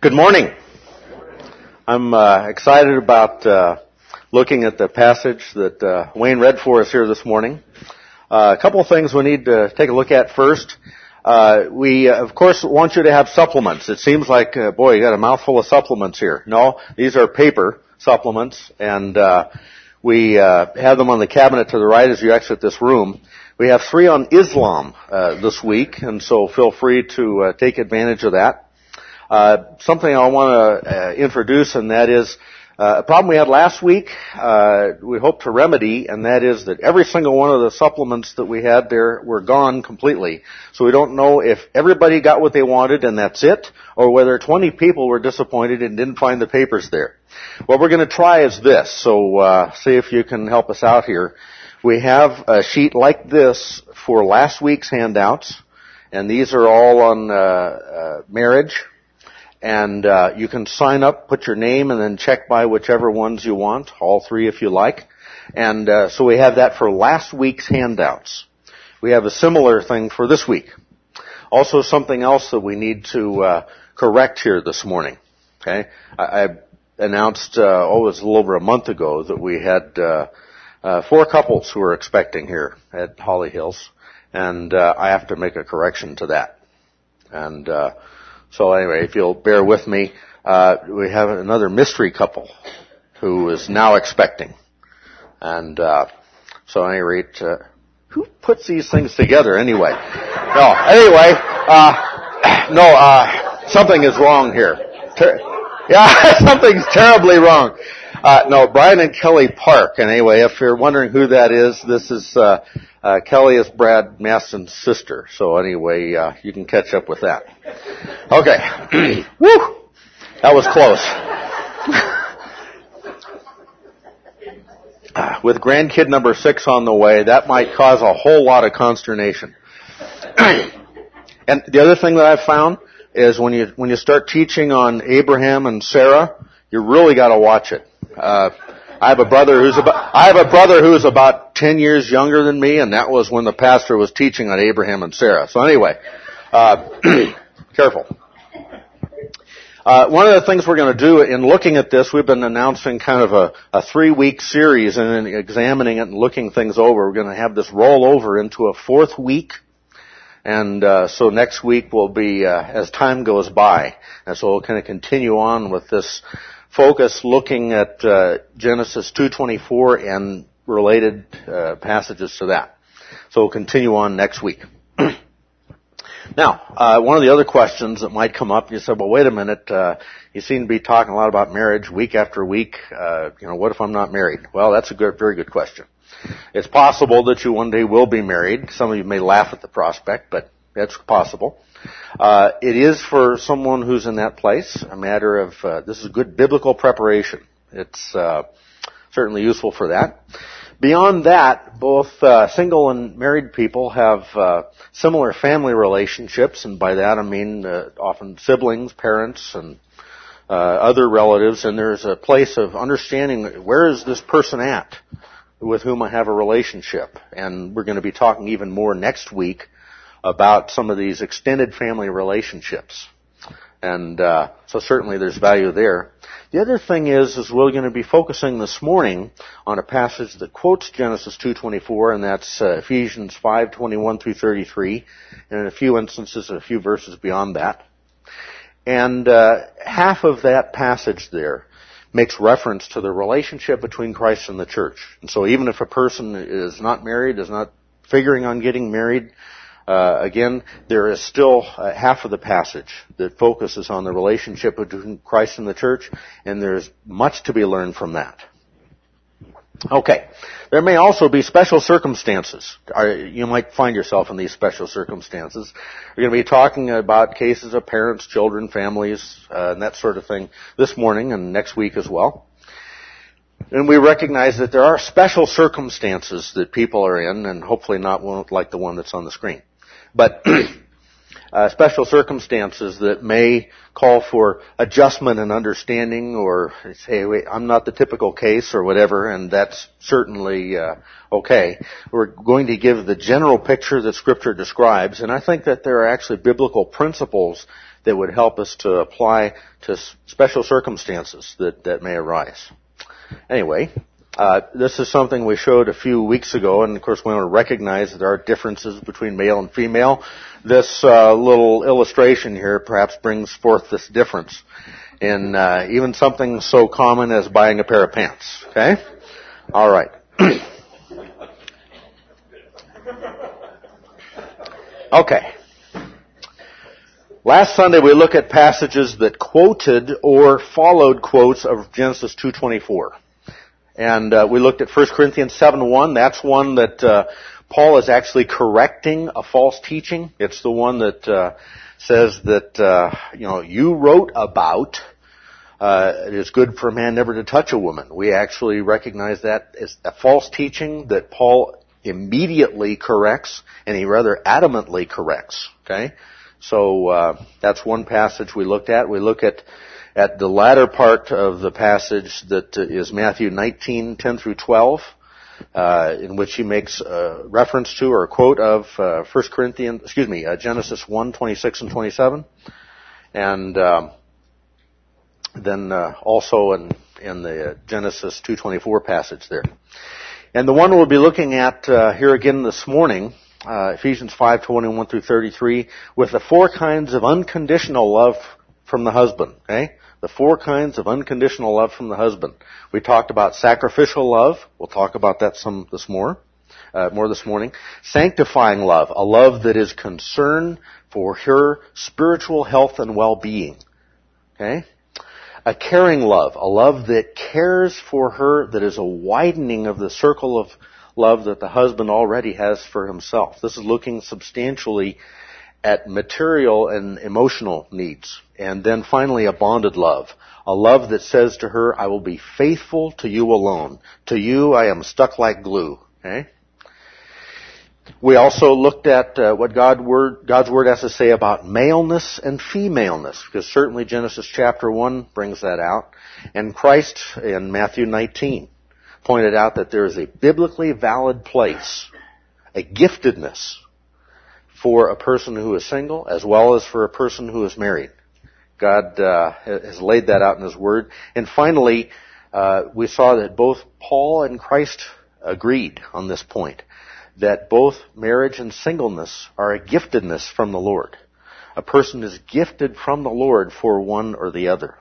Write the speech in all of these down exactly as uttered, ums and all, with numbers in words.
Good morning. I'm uh, excited about uh, looking at the passage that uh, Wayne read for us here this morning. Uh, a couple of things we need to take a look at first. Uh, we, uh, of course, want you to have supplements. It seems like, uh, boy, you got a mouthful of supplements here. No, these are paper supplements, and uh, we uh, have them on the cabinet to the right as you exit this room. We have three on Islam uh, this week, and so feel free to uh, take advantage of that. Uh, something I want to uh, introduce, and that is uh, a problem we had last week. Uh, we hope to remedy, and that is that every single one of the supplements that we had there were gone completely. So we don't know if everybody got what they wanted and that's it, or whether twenty people were disappointed and didn't find the papers there. What we're going to try is this. So uh, see if you can help us out here. We have a sheet like this for last week's handouts, and these are all on uh, uh, marriage. And uh, you can sign up, put your name, and then check by whichever ones you want, all three if you like. And uh, so we have that for last week's handouts. We have a similar thing for this week. Also something else that we need to uh, correct here this morning. Okay, I, I announced, uh, oh, it was a little over a month ago that we had uh, uh, four couples who were expecting here at Holly Hills, and uh, I have to make a correction to that. And uh, So anyway, if you'll bear with me, uh, we have another mystery couple who is now expecting. And, uh, so at any rate, uh, who puts these things together anyway? No, anyway, uh, no, uh, something is wrong here. Ter- yeah, something's terribly wrong. Uh, no, Brian and Kelly Park. And anyway, if you're wondering who that is, this is, uh, Uh, Kelly is Brad Maston's sister. So anyway, uh, you can catch up with that. Okay. Woo! That was close. uh, with grandkid number six on the way, that might cause a whole lot of consternation. And the other thing that I've found is when you, when you start teaching on Abraham and Sarah, you really gotta watch it. Uh, I have a brother who's about, I have a brother who's about ten years younger than me, and that was when the pastor was teaching on Abraham and Sarah. So anyway, uh, careful. Uh, one of the things we're going to do in looking at this, we've been announcing kind of a, a three-week series, and in examining it and looking things over, we're going to have this roll over into a fourth week. And uh, so next week will be, uh, as time goes by. And so we'll kind of continue on with this focus looking at uh, Genesis two twenty-four and related uh, passages to that. So we'll continue on next week. Now, uh, one of the other questions that might come up, you said, well, wait a minute, uh, you seem to be talking a lot about marriage week after week. Uh, you know, what if I'm not married? Well, that's a good, very good question. It's possible that you one day will be married. Some of you may laugh at the prospect, but that's possible. Uh, it is for someone who's in that place a matter of, uh, this is good biblical preparation. It's, uh, certainly useful for that. Beyond that, both, uh, single and married people have, uh, similar family relationships, and by that I mean, uh, often siblings, parents, and, uh, other relatives, and there's a place of understanding where is this person at with whom I have a relationship. And we're going to be talking even more next week about some of these extended family relationships. And uh, so certainly there's value there. The other thing is, is we're going to be focusing this morning on a passage that quotes Genesis two twenty-four, and that's uh, Ephesians five twenty-one through thirty-three, and in a few instances, a few verses beyond that. And uh, half of that passage there makes reference to the relationship between Christ and the church. And so even if a person is not married, is not figuring on getting married, Uh, again, there is still uh, half of the passage that focuses on the relationship between Christ and the church, and there's much to be learned from that. Okay. There may also be special circumstances. You might find yourself in these special circumstances. We're going to be talking about cases of parents, children, families, uh, and that sort of thing this morning and next week as well. And we recognize that there are special circumstances that people are in, and hopefully not one like the one that's on the screen. But uh, special circumstances that may call for adjustment and understanding, or say, wait, I'm not the typical case or whatever, and that's certainly uh, okay. We're going to give the general picture that Scripture describes, and I think that there are actually biblical principles that would help us to apply to special circumstances that, that may arise. Anyway, uh, this is something we showed a few weeks ago, and of course we want to recognize that there are differences between male and female. This uh, little illustration here perhaps brings forth this difference in uh, even something so common as buying a pair of pants. Okay? All right. Okay. Last Sunday we looked at passages that quoted or followed quotes of Genesis two twenty-four. And uh, we looked at First Corinthians seven one. That's one that uh, Paul is actually correcting a false teaching. It's the one that uh, says that, uh, you know, you wrote about uh, it is good for a man never to touch a woman. We actually recognize that as a false teaching that Paul immediately corrects, and he rather adamantly corrects. Okay, so uh, that's one passage we looked at. We look at at the latter part of the passage that is Matthew nineteen ten through twelve, uh, in which he makes a reference to or a quote of uh, First Corinthians, excuse me, uh, Genesis one twenty-six and twenty-seven, and um, then uh, also in in the Genesis two twenty-four passage there. And the one we'll be looking at uh, here again this morning, uh, Ephesians five twenty-one through thirty-three, with the four kinds of unconditional love from the husband. Okay, the four kinds of unconditional love from the husband. We talked about sacrificial love. We'll talk about that some this more, uh, more this morning. Sanctifying love, a love that is concern for her spiritual health and well-being. Okay. A caring love, a love that cares for her, that is a widening of the circle of love that the husband already has for himself. This is looking substantially at material and emotional needs. And then finally, a bonded love, a love that says to her, I will be faithful to you alone. To you, I am stuck like glue. Okay? We also looked at uh, what God word, God's Word has to say about maleness and femaleness, because certainly Genesis chapter one brings that out. And Christ in Matthew nineteen pointed out that there is a biblically valid place, a giftedness for a person who is single as well as for a person who is married. God uh, has laid that out in His Word. And finally, uh, we saw that both Paul and Christ agreed on this point, that both marriage and singleness are a giftedness from the Lord. A person is gifted from the Lord for one or the other.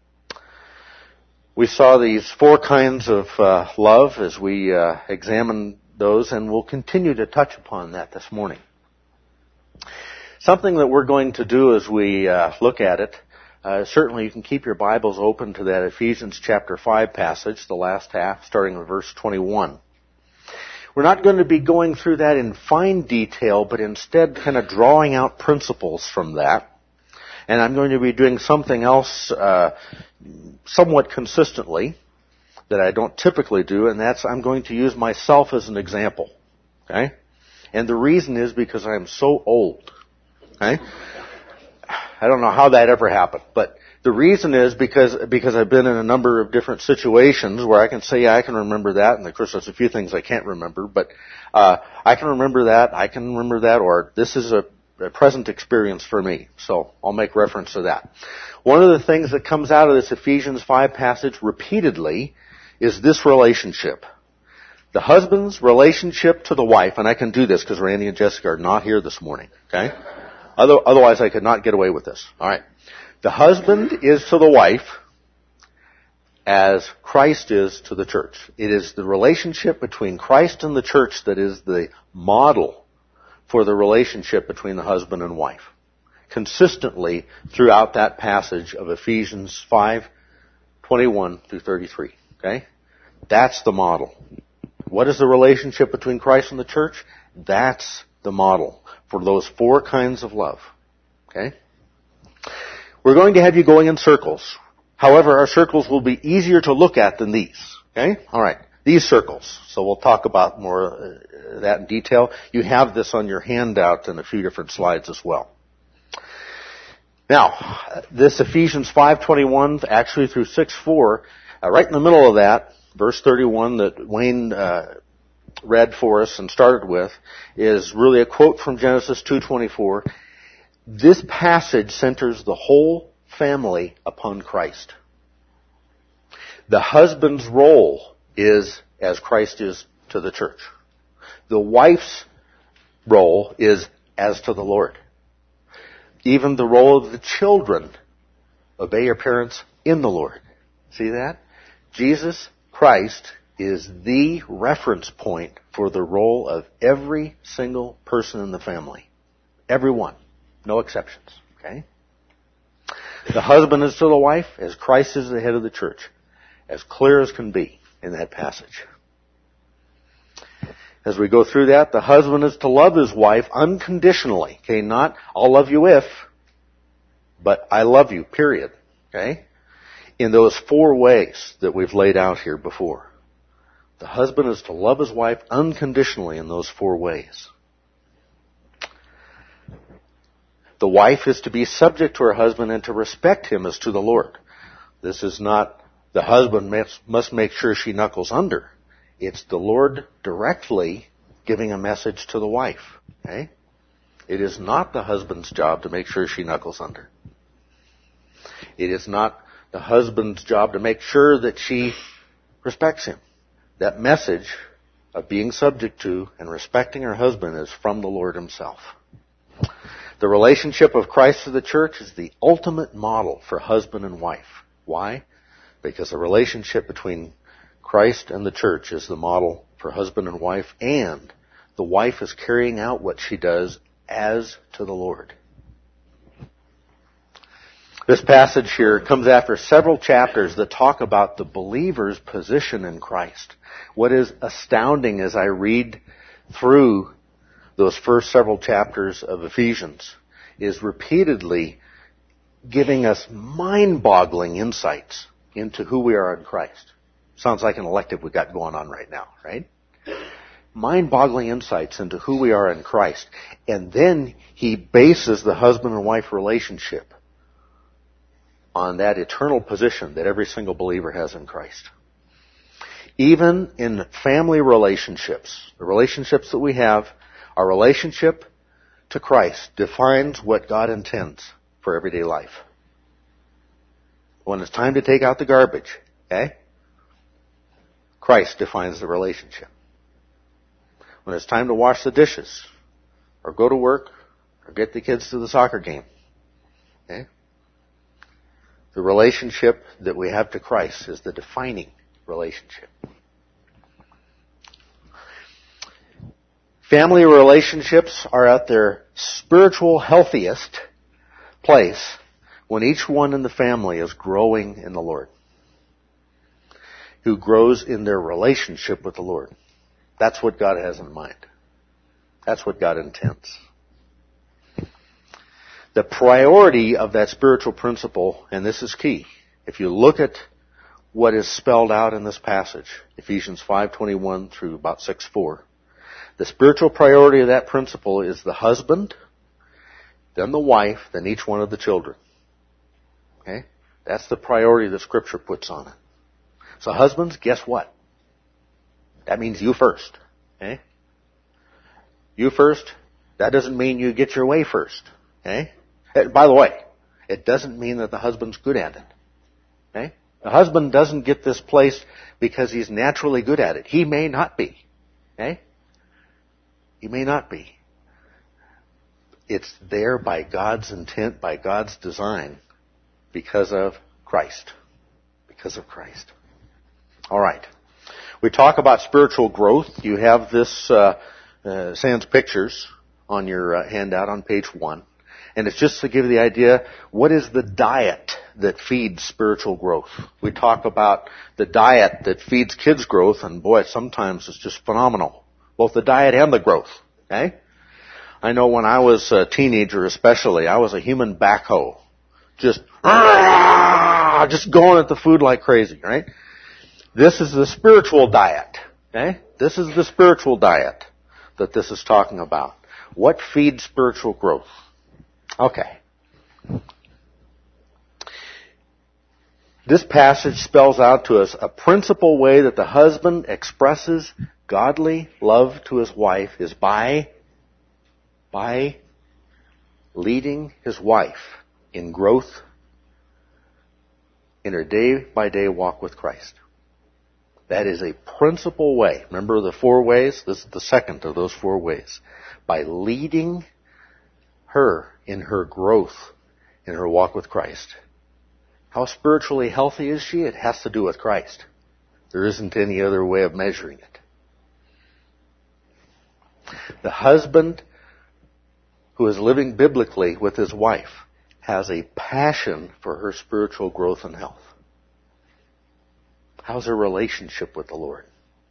We saw these four kinds of uh, love as we uh, examined those, and we'll continue to touch upon that this morning. Something that we're going to do as we uh, look at it, uh, certainly you can keep your Bibles open to that Ephesians chapter five passage, the last half, starting with verse twenty-one. We're not going to be going through that in fine detail, but instead kind of drawing out principles from that. And I'm going to be doing something else uh, somewhat consistently that I don't typically do, and that's I'm going to use myself as an example. Okay? And the reason is because I'm so old. Okay? I don't know how that ever happened, but the reason is because because I've been in a number of different situations where I can say, yeah, I can remember that, and of course there's a few things I can't remember, but uh I can remember that, I can remember that, or this is a, a present experience for me. So I'll make reference to that. One of the things that comes out of this Ephesians five passage repeatedly is this relationship. The husband's relationship to the wife, and I can do this because Randy and Jessica are not here this morning, okay? Otherwise I could not get away with this. All right. The husband is to the wife as Christ is to the church. It is the relationship between Christ and the church that is the model for the relationship between the husband and wife. Consistently throughout that passage of Ephesians five twenty-one through thirty-three. Okay? That's the model. What is the relationship between Christ and the church? That's the model for those four kinds of love. Okay? We're going to have you going in circles. However, our circles will be easier to look at than these. Okay? All right. These circles. So we'll talk about more of that in detail. You have this on your handout in a few different slides as well. Now, this Ephesians five twenty-one actually through six four, uh, right in the middle of that, verse thirty-one that Wayne uh, read for us and started with, is really a quote from Genesis two twenty-four. This passage centers the whole family upon Christ. The husband's role is as Christ is to the church. The wife's role is as to the Lord. Even the role of the children, obey your parents in the Lord. See that? Jesus Christ is the reference point for the role of every single person in the family. Everyone. No exceptions. Okay? The husband is to the wife as Christ is the head of the church. As clear as can be in that passage. As we go through that, the husband is to love his wife unconditionally. Okay, not, I'll love you if, but I love you, period. Okay? In those four ways that we've laid out here before. The husband is to love his wife unconditionally in those four ways. The wife is to be subject to her husband and to respect him as to the Lord. This is not the husband must make sure she knuckles under. It's the Lord directly giving a message to the wife. Okay? It is not the husband's job to make sure she knuckles under. It is not the husband's job to make sure that she respects him. That message of being subject to and respecting her husband is from the Lord himself. The relationship of Christ to the church is the ultimate model for husband and wife. Why? Because the relationship between Christ and the church is the model for husband and wife, and the wife is carrying out what she does as to the Lord. This passage here comes after several chapters that talk about the believer's position in Christ. What is astounding as I read through those first several chapters of Ephesians is repeatedly giving us mind-boggling insights into who we are in Christ. Sounds like an elective we got going on right now, right? Mind-boggling insights into who we are in Christ. And then he bases the husband and wife relationship on that eternal position that every single believer has in Christ. Even in family relationships, the relationships that we have, our relationship to Christ defines what God intends for everyday life. When it's time to take out the garbage, okay? Christ defines the relationship. When it's time to wash the dishes, or go to work, or get the kids to the soccer game, okay? The relationship that we have to Christ is the defining relationship. Family relationships are at their spiritual healthiest place when each one in the family is growing in the Lord. Who grows in their relationship with the Lord. That's what God has in mind. That's what God intends. The priority of that spiritual principle, and this is key, if you look at what is spelled out in this passage, Ephesians five twenty-one through about six four, the spiritual priority of that principle is the husband, then the wife, then each one of the children. Okay? That's the priority that Scripture puts on it. So husbands, guess what? That means you first. Okay? You first, that doesn't mean you get your way first. Okay? And by the way, it doesn't mean that the husband's good at it. Okay? The husband doesn't get this place because he's naturally good at it. He may not be. Okay? He may not be. It's there by God's intent, by God's design, because of Christ. Because of Christ. All right. We talk about spiritual growth. You have this uh, uh, sans pictures on your uh, handout on page one. And it's just to give you the idea, what is the diet that feeds spiritual growth? We talk about the diet that feeds kids' growth, and boy, sometimes it's just phenomenal. Both the diet and the growth. Okay? I know when I was a teenager especially, I was a human backhoe. Just, just going at the food like crazy, right? This is the spiritual diet. Okay? This is the spiritual diet that this is talking about. What feeds spiritual growth? Okay. This passage spells out to us a principal way that the husband expresses godly love to his wife is by, by leading his wife in growth in her day-by-day walk with Christ. That is a principal way. Remember the four ways? This is the second of those four ways. By leading her in her growth in her walk with Christ. How spiritually healthy is she? It has to do with Christ. There isn't any other way of measuring it. The husband who is living biblically with his wife has a passion for her spiritual growth and health. How's her relationship with the Lord?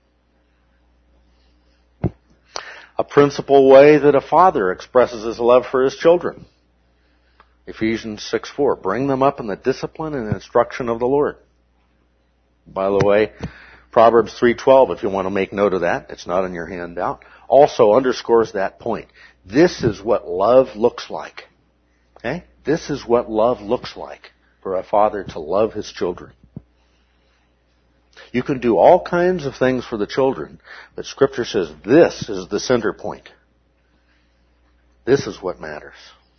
A principal way that a father expresses his love for his children. Ephesians six four, bring them up in the discipline and instruction of the Lord. By the way, Proverbs three twelve, if you want to make note of that, it's not in your handout, also underscores that point. This is what love looks like. Okay? This is what love looks like for a father to love his children. You can do all kinds of things for the children, but Scripture says this is the center point. This is what matters.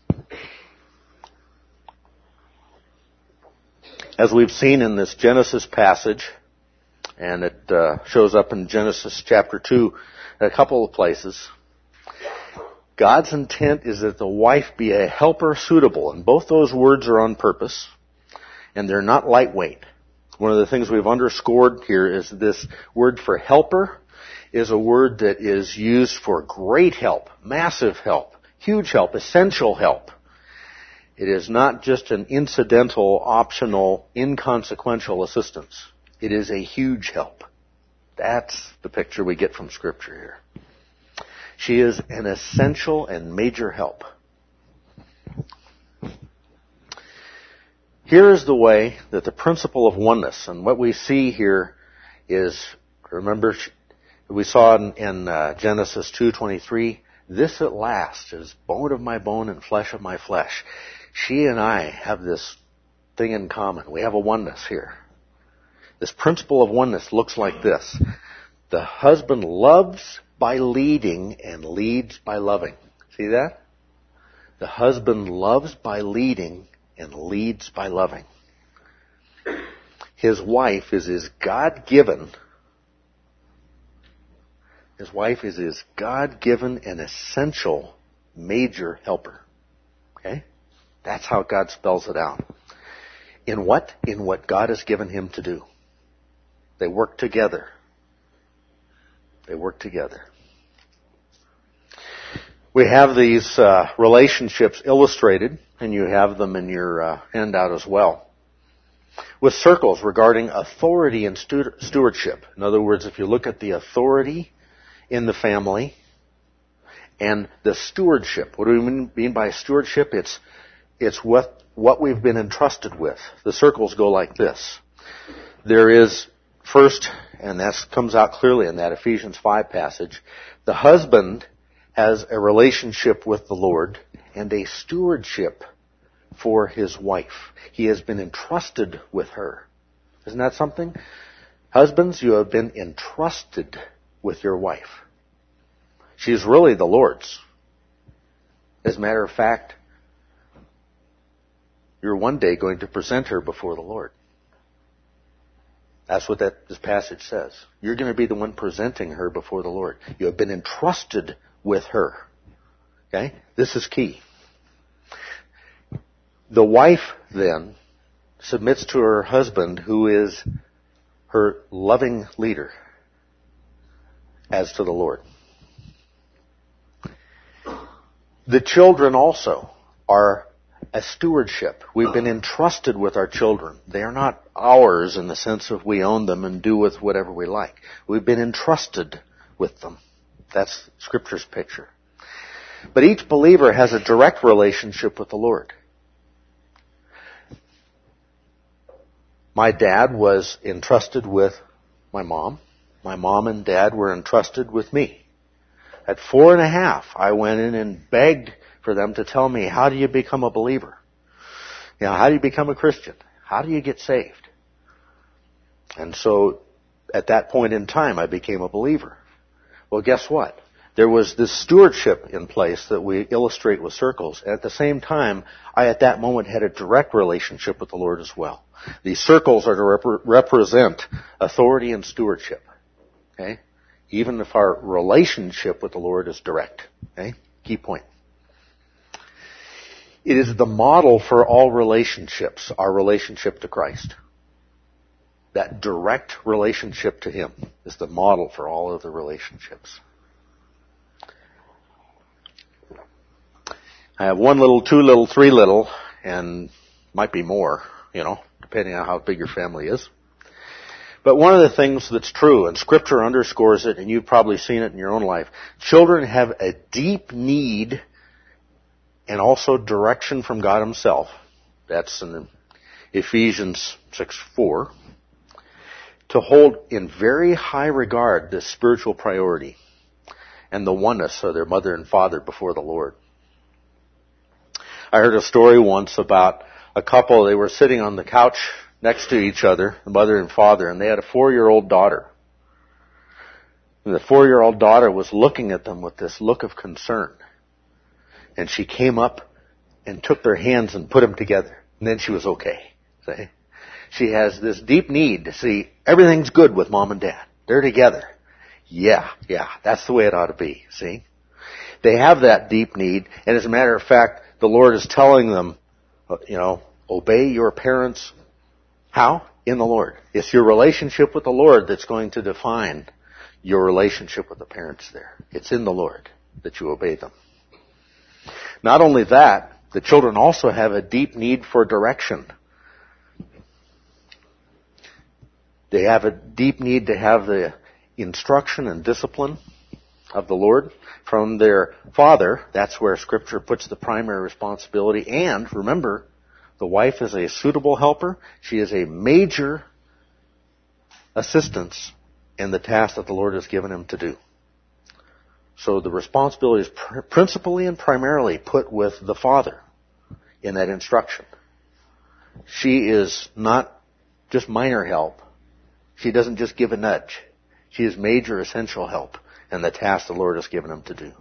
As we've seen in this Genesis passage, and it uh, shows up in Genesis chapter two in a couple of places, God's intent is that the wife be a helper suitable, and both those words are on purpose, and they're not lightweight. One of the things we've underscored here is this word for helper is a word that is used for great help, massive help, huge help, essential help. It is not just an incidental, optional, inconsequential assistance. It is a huge help. That's the picture we get from Scripture here. She is an essential and major help. Here is the way that the principle of oneness, and what we see here is, remember, we saw in, in uh, Genesis two twenty-three, this at last is bone of my bone and flesh of my flesh. She and I have this thing in common. We have a oneness here. This principle of oneness looks like this. The husband loves by leading and leads by loving. See that? The husband loves by leading and leads by loving. His wife is his God-given, his wife is his God-given and essential major helper. Okay? That's how God spells it out. In what? In what God has given him to do. They work together. They work together. We have these uh, relationships illustrated, and you have them in your uh, handout as well, with circles regarding authority and stu- stewardship. In other words, if you look at the authority in the family and the stewardship, what do we mean, mean by stewardship? It's it's what what we've been entrusted with. The circles go like this. There is first, and that comes out clearly in that Ephesians five passage, the husband has a relationship with the Lord and a stewardship for his wife. He has been entrusted with her. Isn't that something? Husbands, you have been entrusted with your wife. She is really the Lord's. As a matter of fact, you're one day going to present her before the Lord. That's what that this passage says. You're going to be the one presenting her before the Lord. You have been entrusted with her. Okay? This is key. The wife then submits to her husband, who is her loving leader, as to the Lord. The children also are a stewardship. We've been entrusted with our children. They are not ours in the sense of we own them and do with whatever we like. We've been entrusted with them. That's Scripture's picture. But each believer has a direct relationship with the Lord. My dad was entrusted with my mom. My mom and dad were entrusted with me. At four and a half, I went in and begged for them to tell me, how do you become a believer? You know, how do you become a Christian? How do you get saved? And so, at that point in time, I became a believer. Well, guess what? there was this stewardship in place that we illustrate with circles. At the same time, I at that moment had a direct relationship with the Lord as well. These circles are to rep- represent authority and stewardship. Okay? Even if our relationship with the Lord is direct. Okay? Key point. It is the model for all relationships, our relationship to Christ. That direct relationship to Him is the model for all of the relationships. I have one little, two little, three little, and might be more, you know, depending on how big your family is. But one of the things that's true, and Scripture underscores it, and you've probably seen it in your own life, children have a deep need and also direction from God Himself. That's in Ephesians six four. To hold in very high regard this spiritual priority and the oneness of their mother and father before the Lord. I heard a story once about a couple, they were sitting on the couch next to each other, the mother and father, and they had a four-year-old daughter. And the four-year-old daughter was looking at them with this look of concern. And she came up and took their hands and put them together. And then she was okay. See? She has this deep need to see everything's good with mom and dad. They're together. Yeah, yeah, that's the way it ought to be. See? They have that deep need, and as a matter of fact, the Lord is telling them, you know, obey your parents. How? In the Lord. It's your relationship with the Lord that's going to define your relationship with the parents there. It's in the Lord that you obey them. Not only that, the children also have a deep need for direction. They have a deep need to have the instruction and discipline of the Lord from their father. That's where Scripture puts the primary responsibility. And remember, the wife is a suitable helper. She is a major assistance in the task that the Lord has given him to do. So the responsibility is pr- principally and primarily put with the father in that instruction. She is not just minor help. She doesn't just give a nudge. She is major essential help in the task the Lord has given him to do.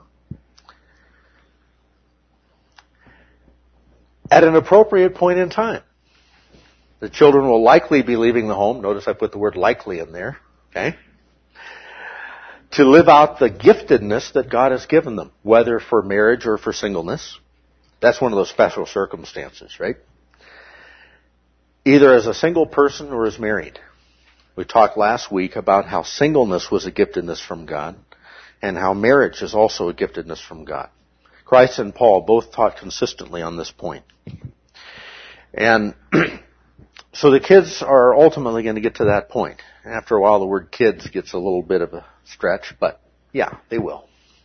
At an appropriate point in time, the children will likely be leaving the home. Notice I put the word likely in there. Okay? To live out the giftedness that God has given them, whether for marriage or for singleness. That's one of those special circumstances, right? Either as a single person or as married. We talked last week about how singleness was a giftedness from God and how marriage is also a giftedness from God. Christ and Paul both taught consistently on this point. And so the kids are ultimately going to get to that point. After a while, the word kids gets a little bit of a stretch, but yeah, they will.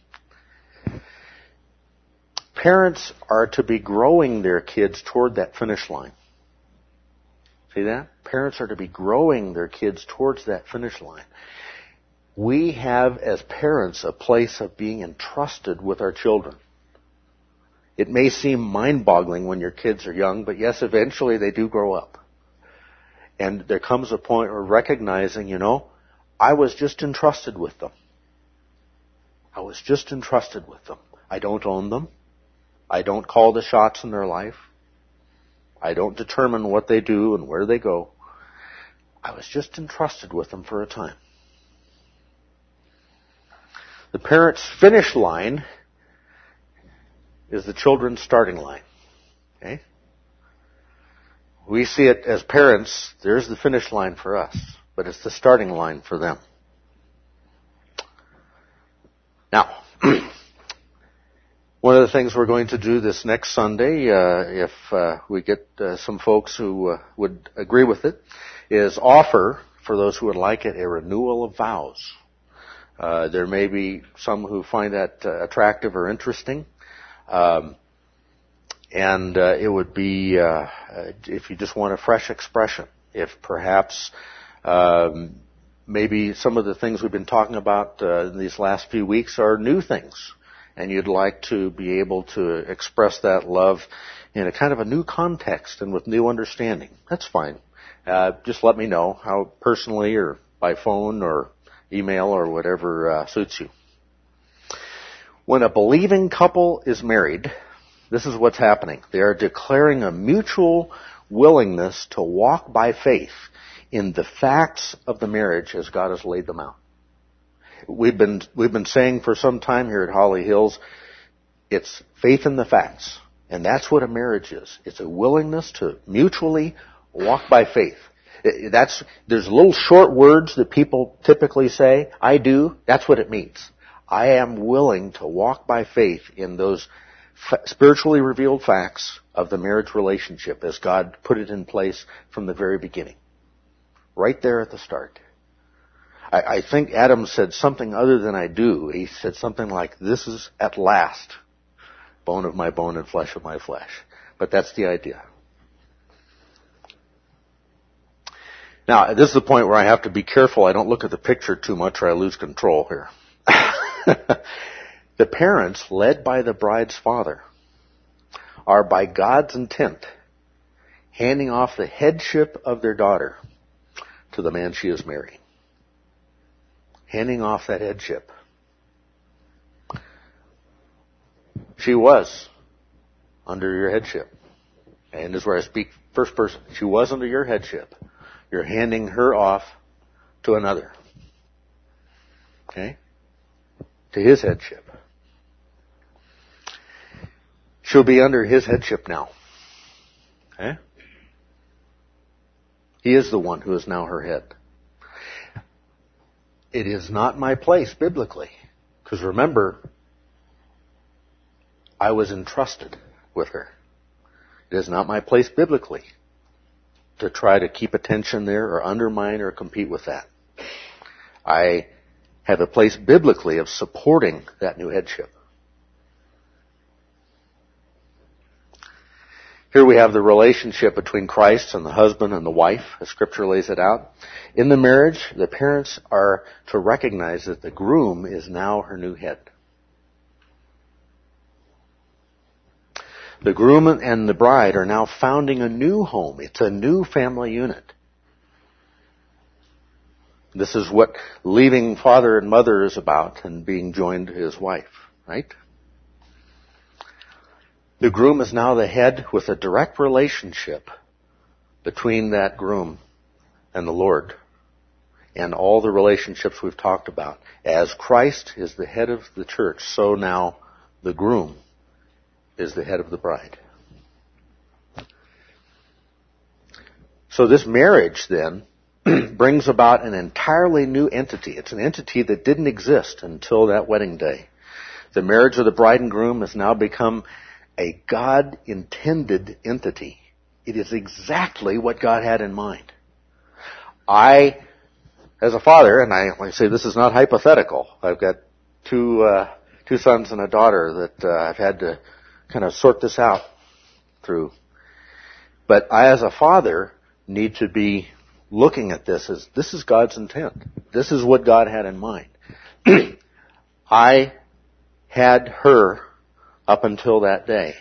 Parents are to be growing their kids toward that finish line. See that? Parents are to be growing their kids towards that finish line. We have, as parents, a place of being entrusted with our children. It may seem mind-boggling when your kids are young, but yes, eventually they do grow up. And there comes a point where recognizing, you know, I was just entrusted with them. I was just entrusted with them. I don't own them. I don't call the shots in their life. I don't determine what they do and where they go. I was just entrusted with them for a time. The parent's finish line is the children's starting line. Okay? We see it as parents, there's the finish line for us, but it's the starting line for them. Now, one of the things we're going to do this next Sunday, uh, if uh, we get uh, some folks who uh, would agree with it, is offer, for those who would like it, a renewal of vows. Uh, there may be some who find that uh, attractive or interesting. Um, and uh, it would be, uh, if you just want a fresh expression, if perhaps um, maybe some of the things we've been talking about uh, in these last few weeks are new things, and you'd like to be able to express that love in a kind of a new context and with new understanding, that's fine. Uh, just let me know how personally or by phone or email or whatever uh, suits you. When a believing couple is married, this is what's happening. They are declaring a mutual willingness to walk by faith in the facts of the marriage as God has laid them out. We've been, we've been saying for some time here at Holly Hills, it's faith in the facts. And that's what a marriage is. It's a willingness to mutually walk by faith. That's, there's little short words that people typically say, I do. That's what it means. I am willing to walk by faith in those fa- spiritually revealed facts of the marriage relationship as God put it in place from the very beginning. Right there at the start. I, I think Adam said something other than I do. He said something like, this is at last bone of my bone and flesh of my flesh. But that's the idea. Now, this is the point where I have to be careful I don't look at the picture too much or I lose control here. The parents, led by the bride's father, are by God's intent handing off the headship of their daughter to the man she is marrying. Handing off that headship. She was under your headship. And this is where I speak first person. She was under your headship. You're handing her off to another. Okay? To his headship. She'll be under his headship now. Okay? He is the one who is now her head. It is not my place biblically. Because remember, I was entrusted with her. It is not my place biblically to try to keep attention there or undermine or compete with that. I have a place biblically of supporting that new headship. Here we have the relationship between Christ and the husband and the wife, as Scripture lays it out. In the marriage, the parents are to recognize that the groom is now her new head. The groom and the bride are now founding a new home. It's a new family unit. This is what leaving father and mother is about and being joined to his wife, right? The groom is now the head with a direct relationship between that groom and the Lord and all the relationships we've talked about. As Christ is the head of the church, so now the groom is the head of the bride. So this marriage then brings about an entirely new entity. It's an entity that didn't exist until that wedding day. The marriage of the bride and groom has now become a God-intended entity. It is exactly what God had in mind. I, as a father, and I, I say this is not hypothetical. I've got two uh, two sons and a daughter that uh, I've had to kind of sort this out through. But I, as a father, need to be looking at this as this is God's intent. This is what God had in mind. I had her up until that day.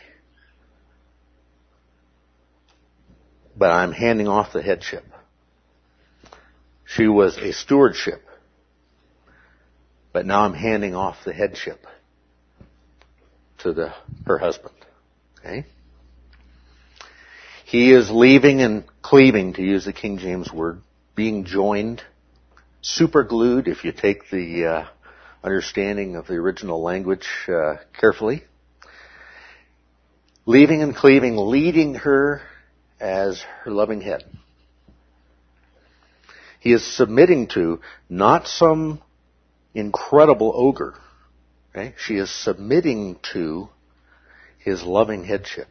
But I'm handing off the headship. She was a stewardship. But now I'm handing off the headship to the her husband. Okay? He is leaving and cleaving, to use the King James word, being joined, superglued, if you take the uh, understanding of the original language uh, carefully. Leaving and cleaving, leading her as her loving head. He is submitting to not some incredible ogre. Okay? She is submitting to his loving headship.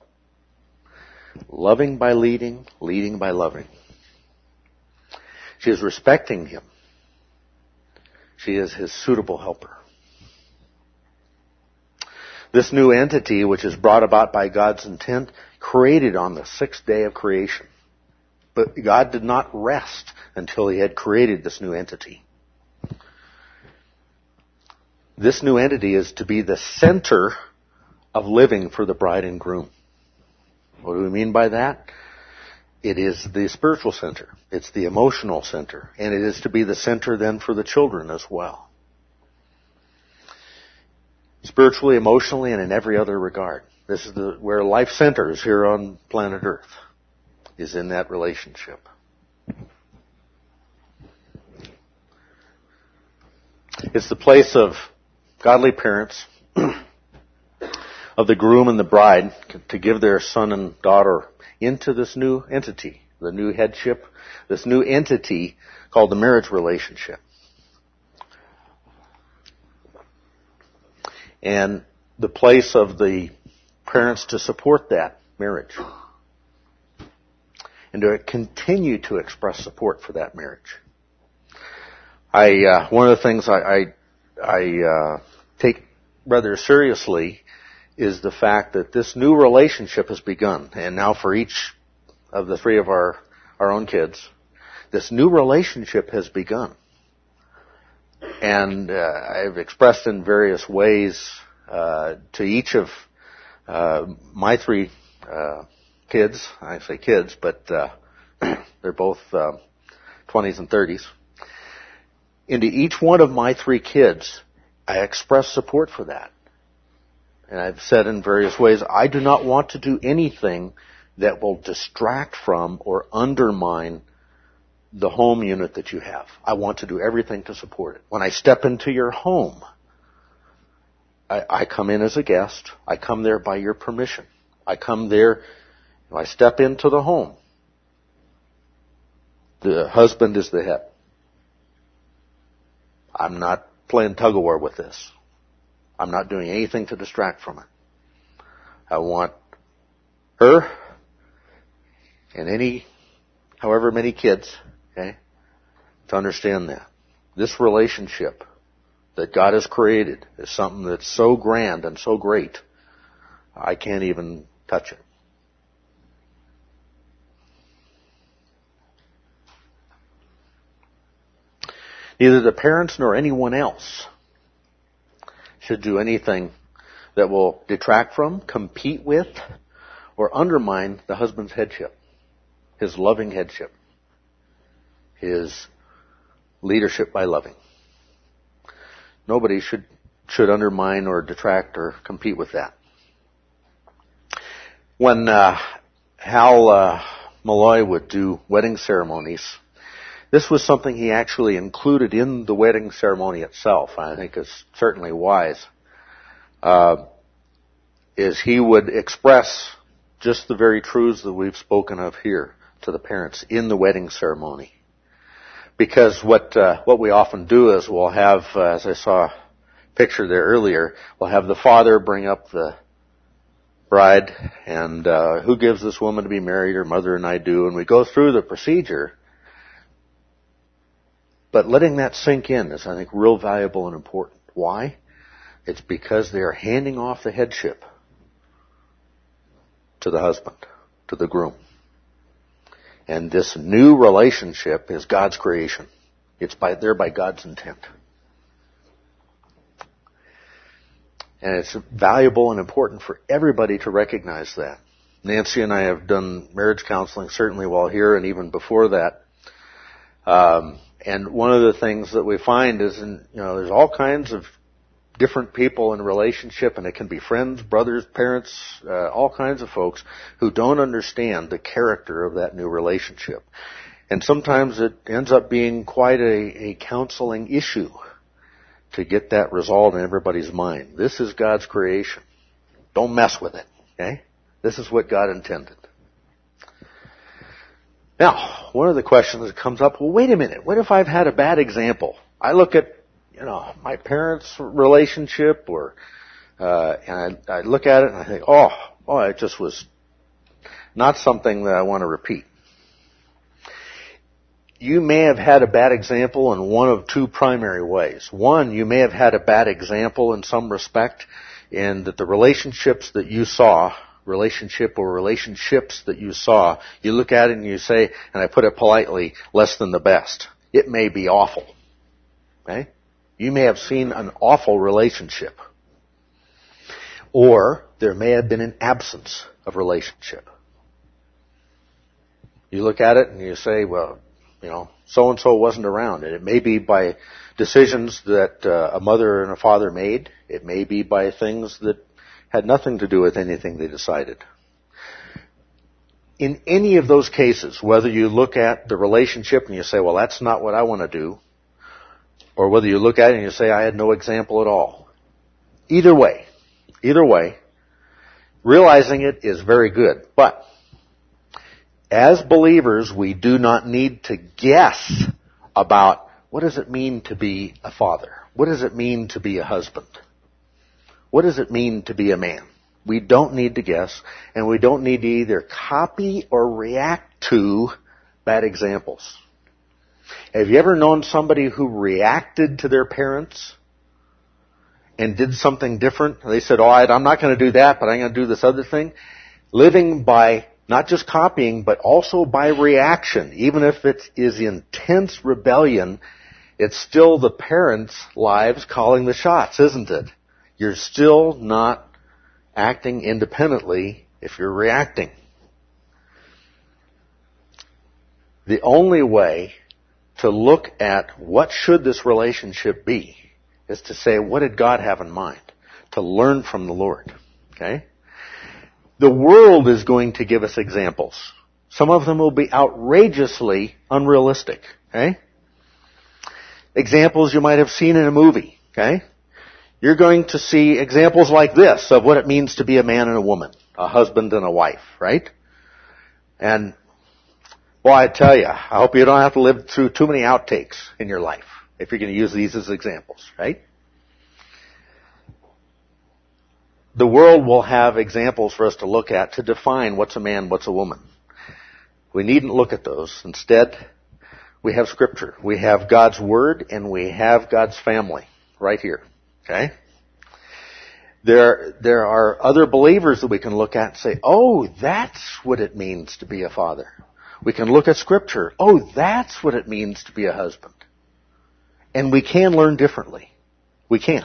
Loving by leading, leading by loving. She is respecting him. She is his suitable helper. This new entity, which is brought about by God's intent, created on the sixth day of creation. But God did not rest until he had created this new entity. This new entity is to be the center of living for the bride and groom. What do we mean by that? It is the spiritual center. It's the emotional center. And it is to be the center then for the children as well. spiritually, emotionally, and in every other regard. This is the, where life centers here on planet Earth, is in that relationship. It's the place of godly parents, of the groom and the bride, to give their son and daughter into this new entity, the new headship, this new entity called the marriage relationship. And the place of the parents to support that marriage and to continue to express support for that marriage. I uh, one of the things I I, I uh, take rather seriously is the fact that this new relationship has begun, and now for each of the three of our our own kids, this new relationship has begun. And uh, I've expressed in various ways uh, to each of uh, my three uh, kids. I say kids, but uh, they're both uh, twenties and thirties. Into each one of my three kids, I express support for that. And I've said in various ways, I do not want to do anything that will distract from or undermine the home unit that you have. I want to do everything to support it. When I step into your home, I, I come in as a guest. I come there by your permission. I come there, I step into the home. The husband is the head. I'm not playing tug of war with this. I'm not doing anything to distract from it. I want her and any, however many kids, okay, to understand that. This relationship that God has created is something that's so grand and so great, I can't even touch it. Neither the parents nor anyone else should do anything that will detract from, compete with, or undermine the husband's headship, his loving headship, his leadership by loving. Nobody should should undermine or detract or compete with that. When uh, Hal uh, Malloy would do wedding ceremonies, this was something he actually included in the wedding ceremony itself. I think is certainly wise. Uh, is he would express just the very truths that we've spoken of here to the parents in the wedding ceremony. Because what uh, what we often do is we'll have, uh, as I saw a picture there earlier, we'll have the father bring up the bride and uh, who gives this woman to be married? Her mother and I do, and we go through the procedure. But letting that sink in is, I think, real valuable and important. Why? It's because they are handing off the headship to the husband, to the groom. And this new relationship is God's creation. It's by there by God's intent. And it's valuable and important for everybody to recognize that. Nancy and I have done marriage counseling certainly while here and even before that. Um, and one of the things that we find is, in, you know, there's all kinds of different people in a relationship, and it can be friends, brothers, parents, uh, all kinds of folks who don't understand the character of that new relationship. And sometimes it ends up being quite a, a counseling issue to get that resolved in everybody's mind. This is God's creation. Don't mess with it, okay? This is what God intended. Now, one of the questions that comes up, well, wait a minute, what if I've had a bad example? I look at, you know, my parents' relationship, or, uh, and I, I look at it and I think, oh, oh, it just was not something that I want to repeat. You may have had a bad example in one of two primary ways. One, you may have had a bad example in some respect in that the relationships that you saw, relationship or relationships that you saw, you look at it and you say, and I put it politely, less than the best. It may be awful. Okay? You may have seen an awful relationship. Or there may have been an absence of relationship. You look at it and you say, well, you know, so-and-so wasn't around. And it may be by decisions that uh, a mother and a father made. It may be by things that had nothing to do with anything they decided. In any of those cases, whether you look at the relationship and you say, well, that's not what I want to do, or whether you look at it and you say, I had no example at all. Either way, either way, realizing it is very good. But as believers, we do not need to guess about what does it mean to be a father? What does it mean to be a husband? What does it mean to be a man? We don't need to guess, and we don't need to either copy or react to bad examples. Have you ever known somebody who reacted to their parents and did something different? They said, all right, I'm not going to do that, but I'm going to do this other thing. Living by not just copying, but also by reaction. Even if it is intense rebellion, it's still the parents' lives calling the shots, isn't it? You're still not acting independently if you're reacting. The only way to look at what should this relationship be is to say, what did God have in mind? To learn from the Lord. Okay? The world is going to give us examples. Some of them will be outrageously unrealistic. Okay? Examples you might have seen in a movie. Okay? You're going to see examples like this of what it means to be a man and a woman, a husband and a wife, right? And, well, I tell you, I hope you don't have to live through too many outtakes in your life if you're going to use these as examples, right? The world will have examples for us to look at to define what's a man, what's a woman. We needn't look at those. Instead, we have Scripture. We have God's Word, and we have God's family right here. Okay? There, there are other believers that we can look at and say, oh, that's what it means to be a father. We can look at Scripture. Oh, that's what it means to be a husband. And we can learn differently. We can.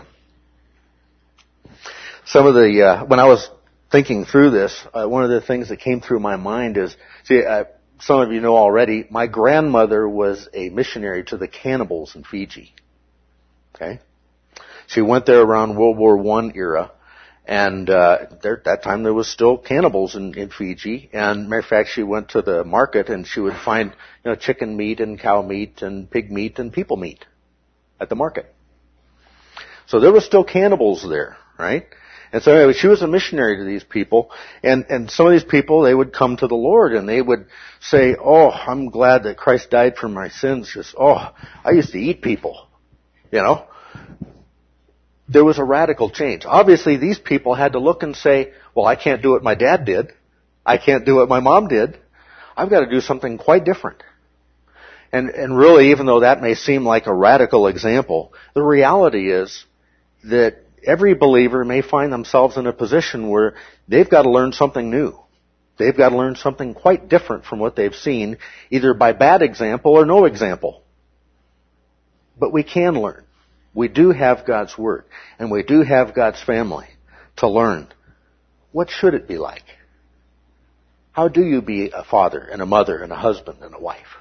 Some of the, uh, when I was thinking through this, uh, one of the things that came through my mind is, see, uh, some of you know already, my grandmother was a missionary to the cannibals in Fiji. Okay? She went there around World War One era, and uh, there, at that time there was still cannibals in, in Fiji. And matter of fact, she went to the market and she would find, you know, chicken meat and cow meat and pig meat and people meat at the market. So there was still cannibals there, right? And so anyway, she was a missionary to these people, and and some of these people, they would come to the Lord and they would say, "Oh, I'm glad that Christ died for my sins. Just oh, I used to eat people," you know. There was a radical change. Obviously, these people had to look and say, well, I can't do what my dad did. I can't do what my mom did. I've got to do something quite different. And, and really, even though that may seem like a radical example, the reality is that every believer may find themselves in a position where they've got to learn something new. They've got to learn something quite different from what they've seen, either by bad example or no example. But we can learn. We do have God's Word, and we do have God's family to learn. What should it be like? How do you be a father and a mother and a husband and a wife?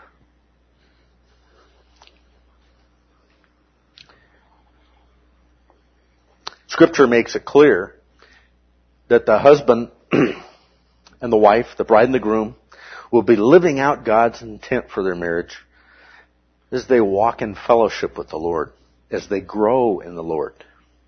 Scripture makes it clear that the husband and the wife, the bride and the groom, will be living out God's intent for their marriage as they walk in fellowship with the Lord, as they grow in the Lord,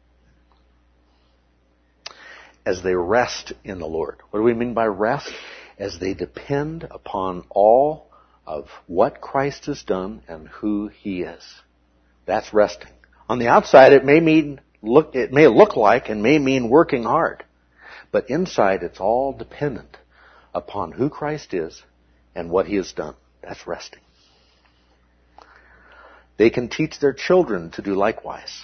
as they rest in the Lord. What do we mean by rest? As they depend upon all of what Christ has done and who He is. That's resting. On the outside, it may mean look, it may look like and may mean working hard, but inside, it's all dependent upon who Christ is and what He has done. That's resting. They can teach their children to do likewise.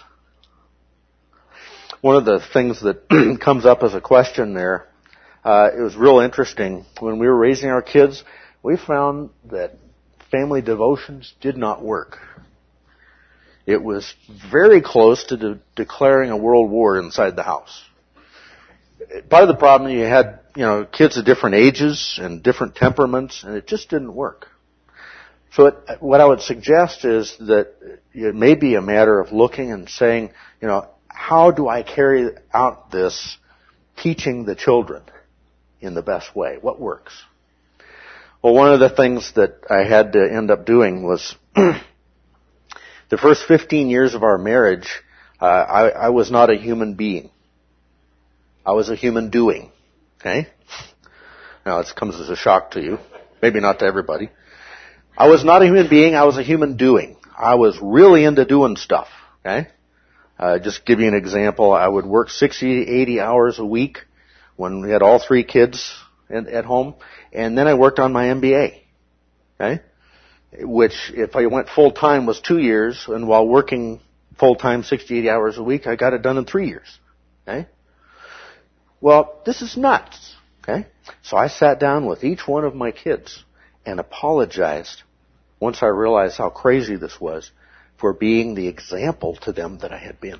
One of the things that comes up as a question there, uh, it was real interesting. When we were raising our kids, we found that family devotions did not work. It was very close to de- declaring a world war inside the house. Part of the problem, you had, you know, kids of different ages and different temperaments, and it just didn't work. So it, what I would suggest is that it may be a matter of looking and saying, you know, how do I carry out this teaching the children in the best way? What works? Well, one of the things that I had to end up doing was the first fifteen years of our marriage, uh, I, I was not a human being. I was a human doing. Okay? Now, it comes as a shock to you. Maybe not to everybody. I was not a human being. I was a human doing. I was really into doing stuff. Okay? Uh, just give you an example. I would work sixty to eighty hours a week when we had all three kids at, at home. And then I worked on my M B A. Okay? Which, if I went full-time, was two years. And while working full-time sixty, eighty hours a week, I got it done in three years. Okay? Well, this is nuts. Okay? So I sat down with each one of my kids and apologized once I realized how crazy this was for being the example to them that I had been.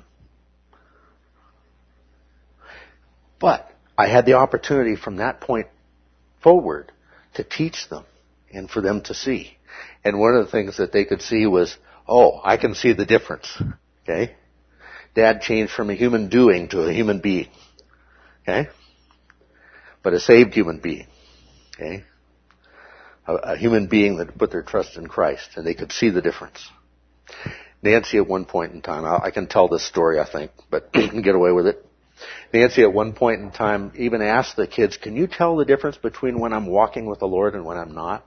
But I had the opportunity from that point forward to teach them and for them to see. And one of the things that they could see was, oh, I can see the difference. Okay? Dad changed from a human doing to a human being. Okay? But a saved human being. Okay? A, a human being that put their trust in Christ, and they could see the difference. Nancy, at one point in time, I, I can tell this story, I think, but you can get away with it. Nancy, at one point in time, even asked the kids, can you tell the difference between when I'm walking with the Lord and when I'm not?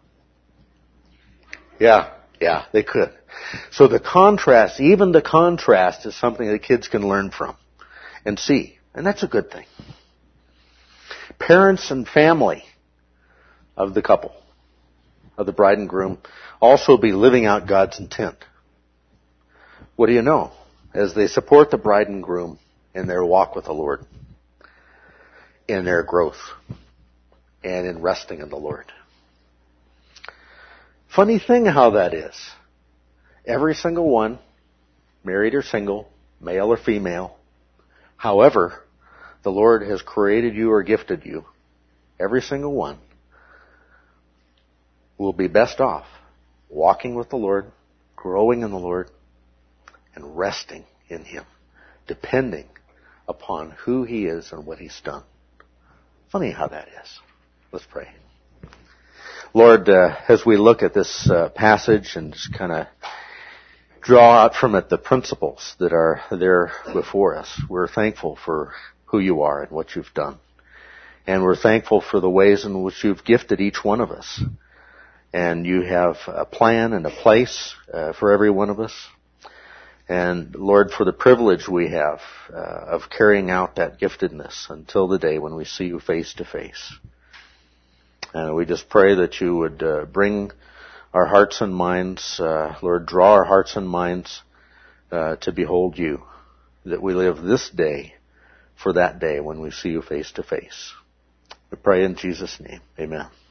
Yeah, yeah, they could. So the contrast, even the contrast, is something that kids can learn from and see. And that's a good thing. Parents and family of the couple, of the bride and groom, also be living out God's intent. What do you know? As they support the bride and groom in their walk with the Lord, in their growth, and in resting in the Lord. Funny thing how that is. Every single one, married or single, male or female, however the Lord has created you or gifted you, every single one will be best off walking with the Lord, growing in the Lord, and resting in Him, depending upon who He is and what He's done. Funny how that is. Let's pray. Lord, uh, as we look at this uh, passage and just kind of draw out from it the principles that are there before us, we're thankful for who You are and what You've done. And we're thankful for the ways in which You've gifted each one of us. And You have a plan and a place uh, for every one of us. And Lord, for the privilege we have uh, of carrying out that giftedness until the day when we see You face to face. And we just pray that You would uh, bring our hearts and minds, uh, Lord, draw our hearts and minds uh, to behold You, that we live this day for that day when we see You face to face. We pray in Jesus' name. Amen.